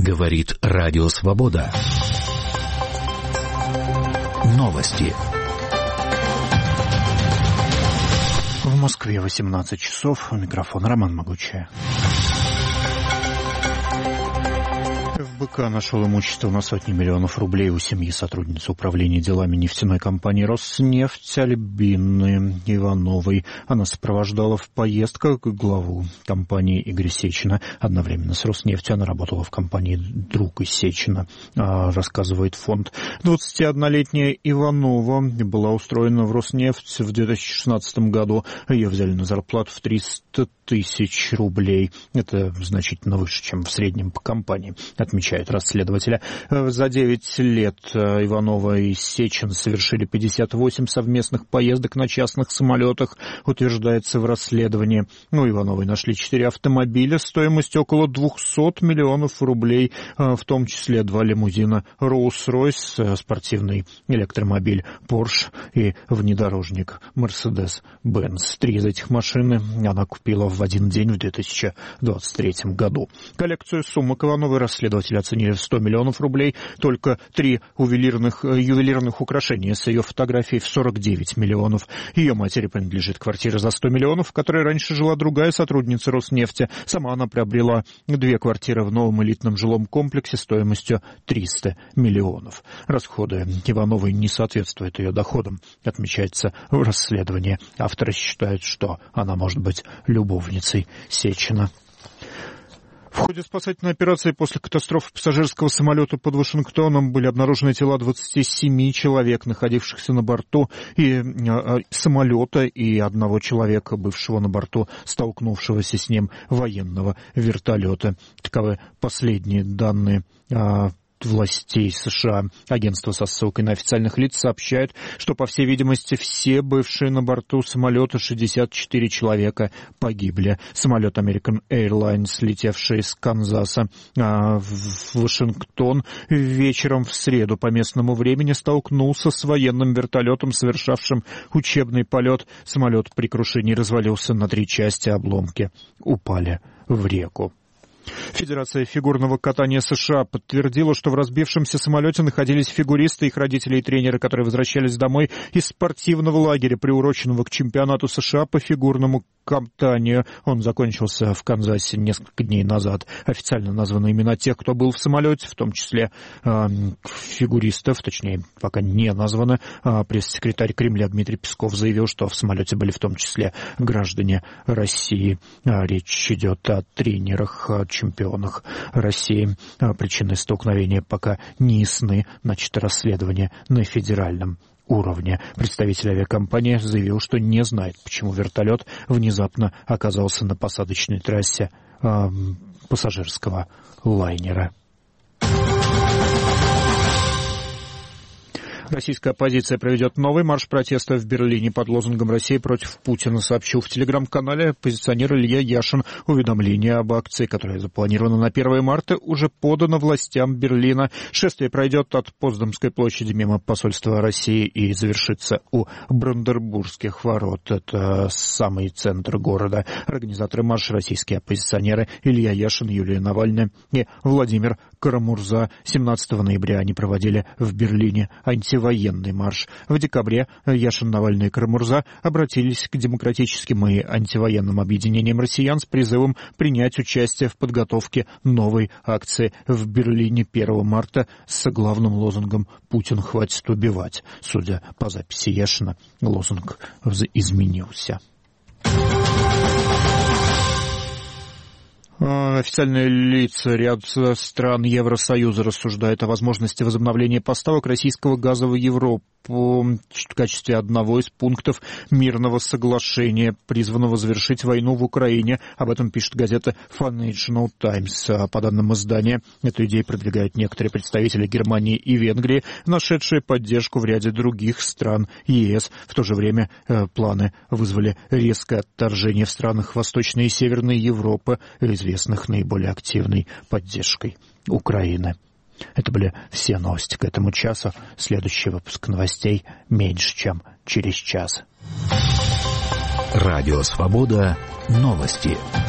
Говорит Радио Свобода. Новости. В Москве 18 часов. У микрофона Роман Могучая. ФБК нашел имущество на сотни миллионов рублей у семьи сотрудницы управления делами нефтяной компании «Роснефть» Альбины Ивановой. Она сопровождала в поездках главу компании Игоря Сечина. Одновременно с «Роснефтью» она работала в компании «Друг из Сечина», рассказывает фонд. 21-летняя Иванова была устроена в «Роснефть» в 2016 году. Ее взяли на зарплату в 300 тысяч рублей. Это значительно выше, чем в среднем по компании, отмечают расследователи. За 9 лет Иванова и Сечин совершили 58 совместных поездок на частных самолетах, утверждается в расследовании. У Ивановой нашли 4 автомобиля стоимостью около 200 миллионов рублей, в том числе 2 лимузина Rolls-Royce, спортивный электромобиль Porsche и внедорожник Mercedes-Benz. 3 из этих машин она купила в один день в 2023 году. Коллекцию сумок Ивановой расследователи оценили в 100 миллионов рублей. Только 3 ювелирных украшения с ее фотографией в 49 миллионов. Ее матери принадлежит квартира за 100 миллионов, в которой раньше жила другая сотрудница «Роснефти». Сама она приобрела 2 квартиры в новом элитном жилом комплексе стоимостью 300 миллионов. Расходы Ивановой не соответствуют ее доходам, отмечается в расследовании. Авторы считают, что она может быть любовницей Сечина. В ходе спасательной операции после катастрофы пассажирского самолета под Вашингтоном были обнаружены тела 27 человек, находившихся на борту самолета, и 1 человека, бывшего на борту столкнувшегося с ним военного вертолета. Таковы последние данные властей США. Агентство со ссылкой на официальных лиц сообщает, что, по всей видимости, все бывшие на борту самолета 64 человека погибли. Самолет American Airlines, летевший из Канзаса в Вашингтон, вечером в среду по местному времени столкнулся с военным вертолетом, совершавшим учебный полет. Самолет при крушении развалился на 3 части, обломки упали в реку. Федерация фигурного катания США подтвердила, что в разбившемся самолете находились фигуристы, их родители и тренеры, которые возвращались домой из спортивного лагеря, приуроченного к чемпионату США по фигурному катанию. Он закончился в Канзасе несколько дней назад. Официально названы имена тех, кто был в самолете, в том числе фигуристов, точнее, пока не названы. Пресс-секретарь Кремля Дмитрий Песков заявил, что в самолете были в том числе граждане России. Речь идет о тренерах, чемпионах России. Причины столкновения пока не ясны. Начато расследование на федеральном уровне. Представитель авиакомпании заявил, что не знает, почему вертолет внезапно оказался на посадочной трассе пассажирского лайнера. Российская оппозиция проведет новый марш протеста в Берлине под лозунгом «Россия против Путина», сообщил в телеграм-канале оппозиционер Илья Яшин. Уведомление об акции, которая запланирована на 1 марта, уже подано властям Берлина. Шествие пройдет от Потсдамской площади мимо посольства России и завершится у Бранденбургских ворот. Это самый центр города. Организаторы марша — российские оппозиционеры Илья Яшин, Юлия Навальная и Владимир Карамурза. 17 ноября они проводили в Берлине антивоенный марш. В декабре Яшин, Навальный и Карамурза обратились к демократическим и антивоенным объединениям россиян с призывом принять участие в подготовке новой акции в Берлине 1 марта с главным лозунгом «Путин хватит убивать». Судя по записи Яшина, лозунг изменился. Официальные лица ряд стран Евросоюза рассуждают о возможности возобновления поставок российского газа в Европу в качестве одного из пунктов мирного соглашения, призванного завершить войну в Украине. Об этом пишет газета Financial Times. По данным издания, эту идею продвигают некоторые представители Германии и Венгрии, нашедшие поддержку в ряде других стран ЕС. В то же время планы вызвали резкое отторжение в странах Восточной и Северной Европы, известных наиболее активной поддержкой Украины. Это были все новости к этому часу. Следующий выпуск новостей меньше, чем через час. Радио Свобода. Новости.